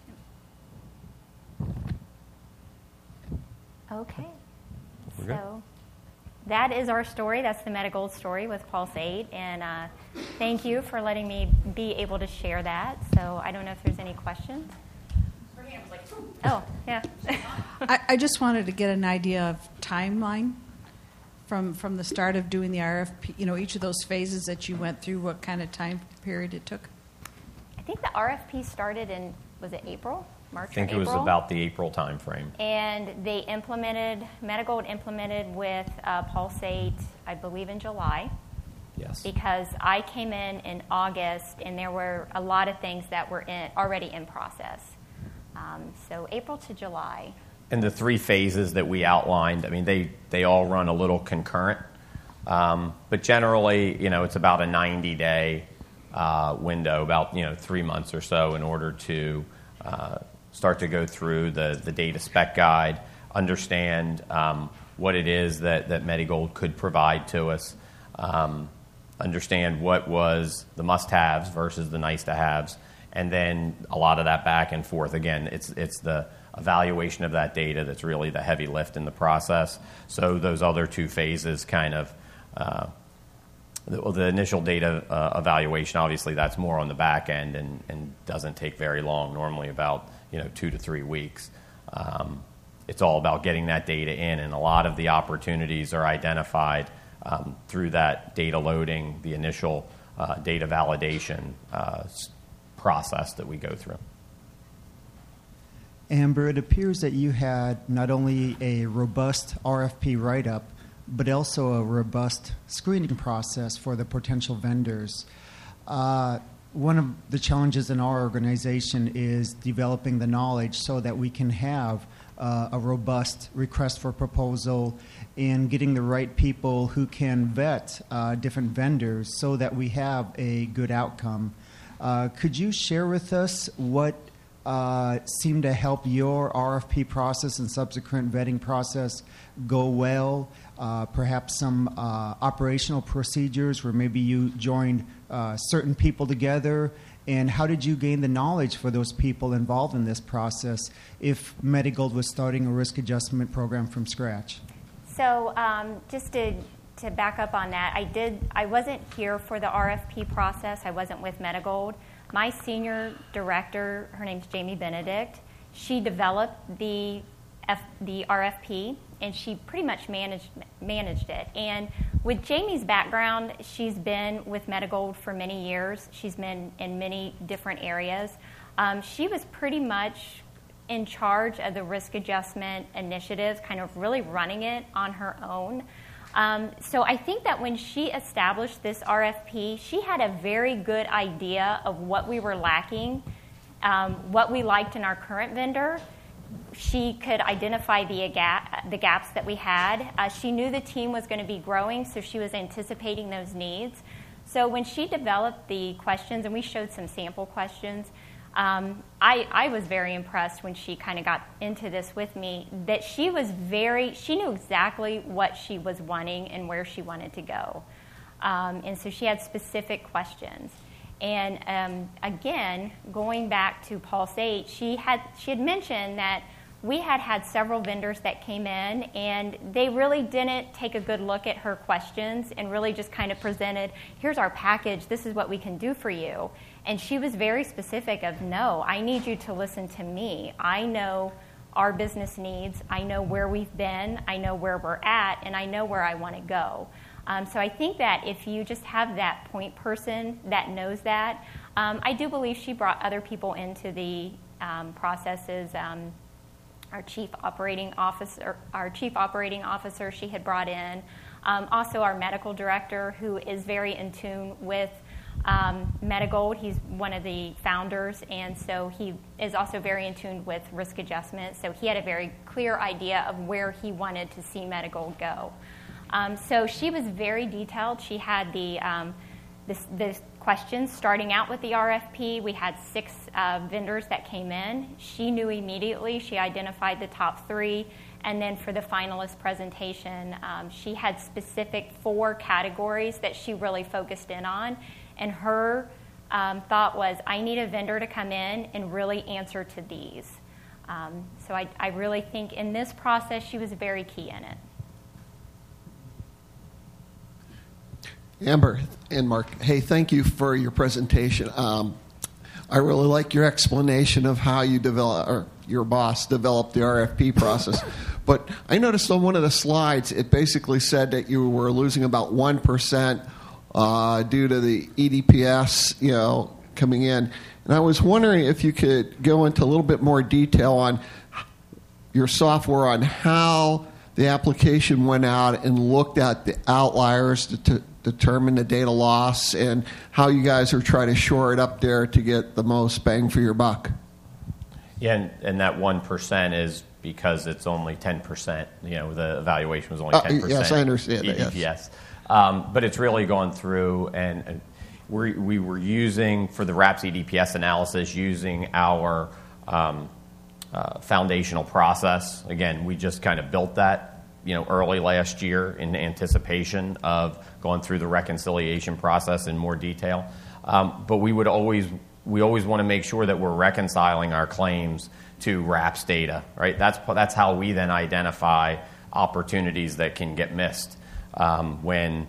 Okay. We're good. So that is our story. That's the Medigold story with Pulse8. And thank you for letting me be able to share that. So I don't know if there's any questions. Her hand was like, Oh, yeah. I just wanted to get an idea of timeline from the start of doing the RFP, each of those phases that you went through, what kind of time period it took? I think the RFP started in, was it April? March I think or it was April? about the April timeframe. And they Medigold implemented with Pulse8, I believe, in July. Yes. Because I came in August, and there were a lot of things that were already in process. So April to July. And the 3 phases that we outlined, I mean, they all run a little concurrent. But generally, it's about a 90-day window, about 3 months or so, in order to start to go through the data spec guide, understand what it is that Medigold could provide to us, understand what was the must-haves versus the nice-to-haves, and then a lot of that back and forth. Again, it's the evaluation of that data that's really the heavy lift in the process. So those other 2 phases kind of the initial data evaluation, obviously, that's more on the back end and doesn't take very long, normally about 2 to 3 weeks. It's all about getting that data in, and a lot of the opportunities are identified through that data loading, the initial data validation process that we go through. Amber, it appears that you had not only a robust RFP write-up, but also a robust screening process for the potential vendors. One of the challenges in our organization is developing the knowledge so that we can have a robust request for proposal and getting the right people who can vet different vendors so that we have a good outcome. Could you share with us what seemed to help your RFP process and subsequent vetting process go well? Perhaps some operational procedures where maybe you joined certain people together, and how did you gain the knowledge for those people involved in this process if Medigold was starting a risk adjustment program from scratch? So just to back up on that, I wasn't here for the RFP process. I wasn't with Medigold. My senior director, her name's Jamie Benedict, she developed the RFP, and she pretty much managed it. And with Jamie's background, she's been with Medigold for many years. She's been in many different areas. She was pretty much in charge of the risk adjustment initiatives, kind of really running it on her own. So I think that when she established this RFP, she had a very good idea of what we were lacking, what we liked in our current vendor. She could identify the gaps that we had. She knew the team was going to be growing, so she was anticipating those needs. So when she developed the questions, and we showed some sample questions, I was very impressed when she kind of got into this with me, that she knew exactly what she was wanting and where she wanted to go. And so she had specific questions. And again, going back to Pulse8, she had mentioned that we had several vendors that came in, and they really didn't take a good look at her questions and really just kind of presented, here's our package, this is what we can do for you. And she was very specific of, no, I need you to listen to me. I know our business needs. I know where we've been. I know where we're at, and I know where I want to go. So I think that if you just have that point person that knows that, I do believe she brought other people into the processes. Our chief operating officer she had brought in. Also our medical director, who is very in tune with Medigold. He's one of the founders, and so he is also very in tune with risk adjustment. So he had a very clear idea of where he wanted to see Medigold go. So she was very detailed. She had the questions starting out with the RFP. We had 6 vendors that came in. She knew immediately. She identified the top 3. And then for the finalist presentation, she had specific 4 categories that she really focused in on. And her thought was, I need a vendor to come in and really answer to these. So I really think in this process, she was very key in it. Amber and Mark, hey, thank you for your presentation. I really like your explanation of how you develop, or your boss developed the RFP process. But I noticed on one of the slides, it basically said that you were losing about 1% due to the EDPS, coming in. And I was wondering if you could go into a little bit more detail on your software, on how the application went out and looked at the outliers to determine the data loss, and how you guys are trying to shore it up there to get the most bang for your buck. Yeah, and that 1% is because it's only 10%. The evaluation was only 10%. Yes, I understand that. Yes. But it's really gone through, and we were using, for the RAPS EDPS analysis, using our foundational process. Again, we just kind of built that early last year in anticipation of going through the reconciliation process in more detail. But we always want to make sure that we're reconciling our claims to RAPS data, right? That's how we then identify opportunities that can get missed. When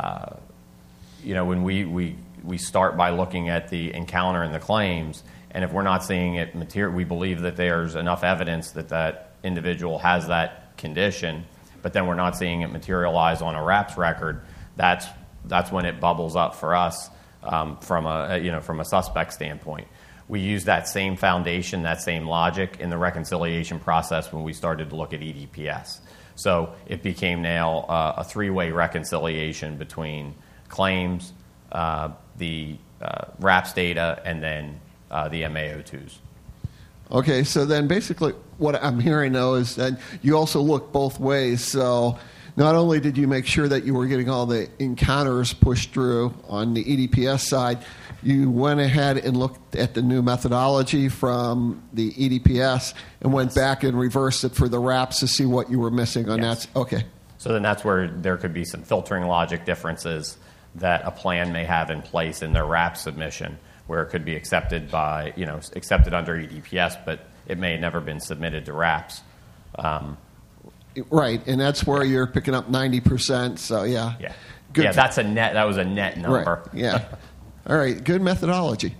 we start by looking at the encounter and the claims, and if we're not seeing it we believe that there's enough evidence that individual has that condition, but then we're not seeing it materialize on a RAPS record, that's when it bubbles up for us from a suspect standpoint. We use that same foundation, that same logic in the reconciliation process when we started to look at EDPS. So it became now a 3-way reconciliation between claims, the RAPS data, and then the MAO2s. Okay, so then basically what I'm hearing, though, is that you also look both ways. So not only did you make sure that you were getting all the encounters pushed through on the EDPS side, you went ahead and looked at the new methodology from the EDPS and went back and reversed it for the RAPS to see what you were missing on that. Okay. So then that's where there could be some filtering logic differences that a plan may have in place in their RAPS submission, where it could be accepted under EDPS, but it may have never been submitted to RAPS. Right, and that's where you're picking up 90%. So yeah, good. Yeah, that's a net. That was a net number. Right. Yeah. All right. Good methodology.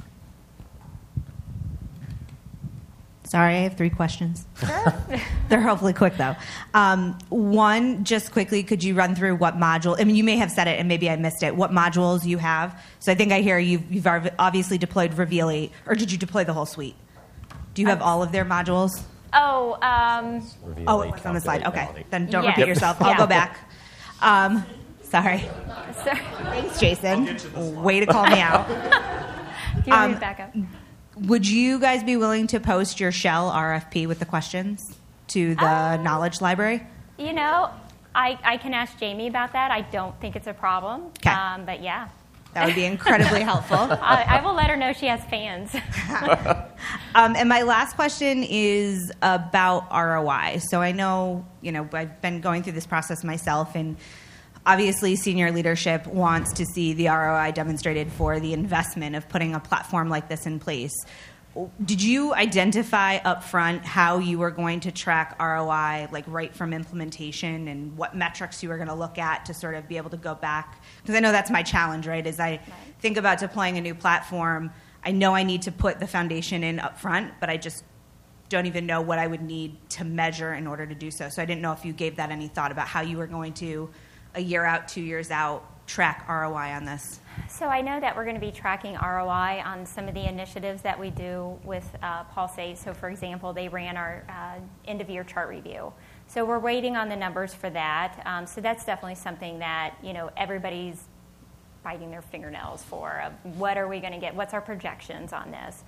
Sorry, I have 3 questions. Sure. They're hopefully quick, though. One, just quickly, could you run through what module? I mean, you may have said it, and maybe I missed it. What modules you have? So I think I hear you've obviously deployed Reveal 8, or did you deploy the whole suite? Do you have all of their modules? Oh, it was on the slide. Okay, then don't Yes. repeat yourself. I'll Yeah. go back. Sorry. sorry. Thanks, Jason. Way to call me out. Do you want me to back up? Would you guys be willing to post your Shell RFP with the questions to the knowledge library? I can ask Jamie about that. I don't think it's a problem. Okay. But yeah. That would be incredibly helpful. I will let her know she has fans. And my last question is about ROI. So I know, I've been going through this process myself, and obviously senior leadership wants to see the ROI demonstrated for the investment of putting a platform like this in place. Did you identify up front how you were going to track ROI, like right from implementation, and what metrics you were going to look at to sort of be able to go back? Because I know that's my challenge, right? As I think about deploying a new platform, I know I need to put the foundation in up front, but I just don't even know what I would need to measure in order to do so. So I didn't know if you gave that any thought about how you were going to, a year out, 2 years out, track ROI on this. So I know that we're going to be tracking ROI on some of the initiatives that we do with Pulsate. So, for example, they ran our end-of-year chart review. So we're waiting on the numbers for that. So that's definitely something that everybody's biting their fingernails for. What are we going to get? What's our projections on this?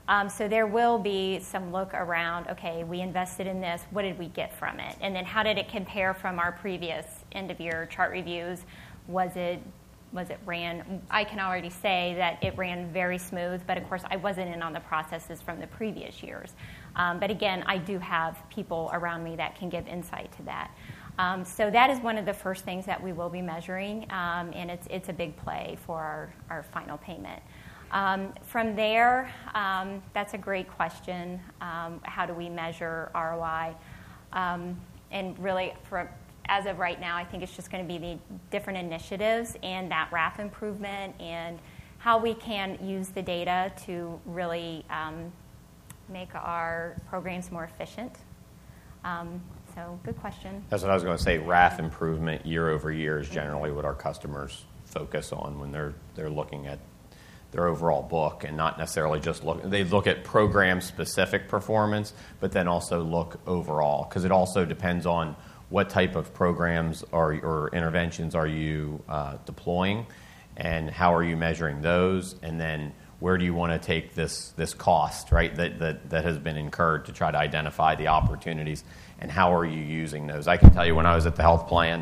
So there will be some look around, okay, we invested in this, what did we get from it? And then how did it compare from our previous end-of-year chart reviews? Was it ran? I can already say that it ran very smooth, but of course I wasn't in on the processes from the previous years. But again, I do have people around me that can give insight to that. So that is one of the first things that we will be measuring, and it's a big play for our final payment. From there, that's a great question. How do we measure ROI? And really, as of right now, I think it's just going to be the different initiatives and that RAF improvement and how we can use the data to really make our programs more efficient. So good question. That's what I was going to say. RAF improvement year over year is generally what our customers focus on when they're looking at their overall book, and not necessarily just they look at program-specific performance, but then also look overall, because it also depends on what type of programs or interventions are you deploying, and how are you measuring those, and then where do you want to take this cost, right, that has been incurred to try to identify the opportunities, and how are you using those? I can tell you when I was at the health plan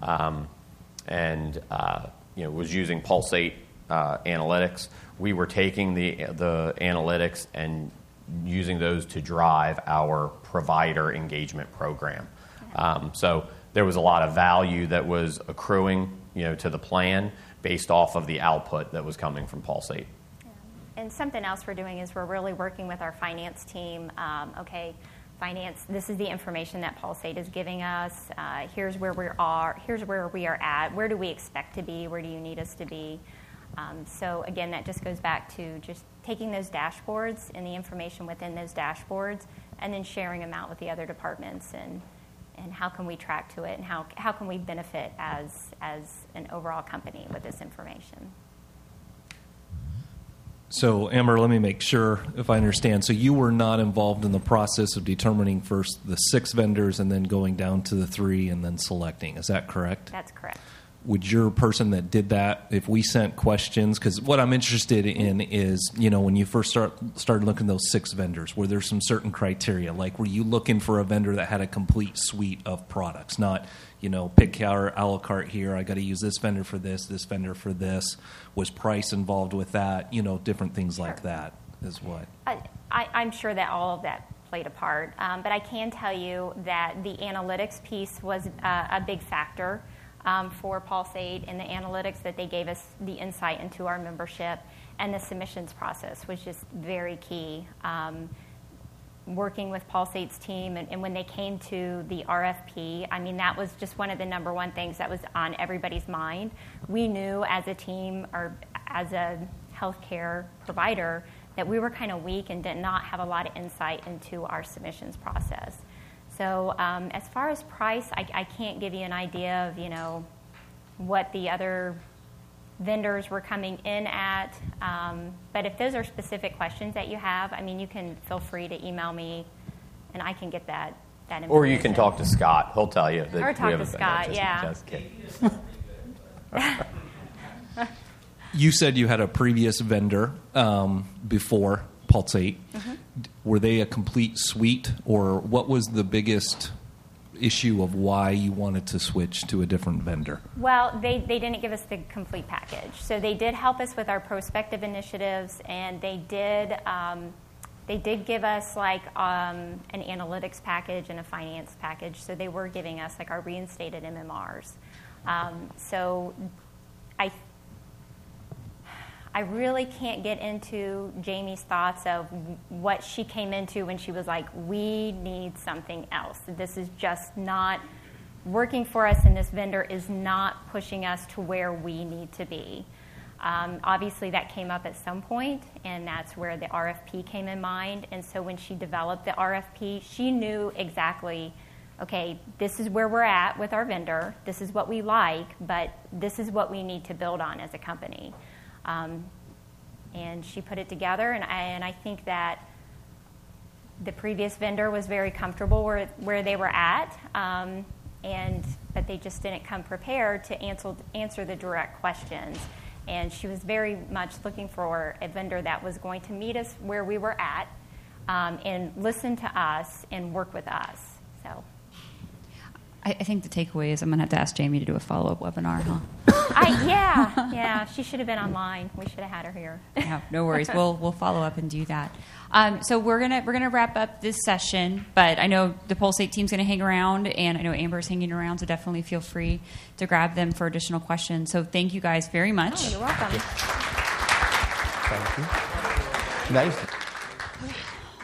and was using Pulsate analytics, we were taking the analytics and using those to drive our provider engagement program. So there was a lot of value that was accruing, to the plan based off of the output that was coming from Pulsate. And something else we're doing is we're really working with our finance team. Finance, this is the information that Pulsate is giving us. Here's where we are. Here's where we are at. Where do we expect to be? Where do you need us to be? So again, that just goes back to just taking those dashboards and the information within those dashboards, and then sharing them out with the other departments, and how can we track to it, and how can we benefit as an overall company with this information. So, Amber, let me make sure if I understand. So you were not involved in the process of determining first the 6 vendors and then going down to the 3 and then selecting. Is that correct? That's correct. Would your person that did that, if we sent questions, because what I'm interested in is, when you first started looking at those 6 vendors, were there some certain criteria? Like, were you looking for a vendor that had a complete suite of products, not, pick our a la carte here, I got to use this vendor for this vendor for this? Was price involved with that? Different things like that is what. I'm sure that all of that played a part, but I can tell you that the analytics piece was a big factor. For Pulsate, and the analytics that they gave us, the insight into our membership, and the submissions process was just very key. Working with Pulsate's team, and when they came to the RFP, that was just one of the number one things that was on everybody's mind. We knew as a team or as a healthcare provider that we were kind of weak and did not have a lot of insight into our submissions process. So as far as price, I can't give you an idea of, what the other vendors were coming in at. But if those are specific questions that you have, you can feel free to email me, and I can get that information. Or you can talk to Scott. He'll tell you. Or talk to Scott, yeah. Just kidding. You said you had a previous vendor before Pulsate. Mm-hmm. Were they a complete suite, or what was the biggest issue of why you wanted to switch to a different vendor? Well, they didn't give us the complete package. So they did help us with our prospective initiatives, and they did give us an analytics package and a finance package. So they were giving us our reinstated MMRs. So I really can't get into Jamie's thoughts of what she came into when she was like, we need something else. This is just not working for us, and this vendor is not pushing us to where we need to be. Obviously, that came up at some point, and that's where the RFP came in mind. And so when she developed the RFP, she knew exactly, okay, this is where we're at with our vendor. This is what we like, but this is what we need to build on as a company. And she put it together, and I think that the previous vendor was very comfortable where they were at, but they just didn't come prepared to answer the direct questions. And she was very much looking for a vendor that was going to meet us where we were at and listen to us and work with us. So, I think the takeaway is I'm going to have to ask Jamie to do a follow-up webinar, huh? Yeah, she should have been online. We should have had her here. Yeah, no worries. We'll follow up and do that. So we're gonna wrap up this session, but I know the Pulsate team's gonna hang around, and I know Amber's hanging around, so definitely feel free to grab them for additional questions. So thank you guys very much. Oh, you're welcome. Thank you. Nice.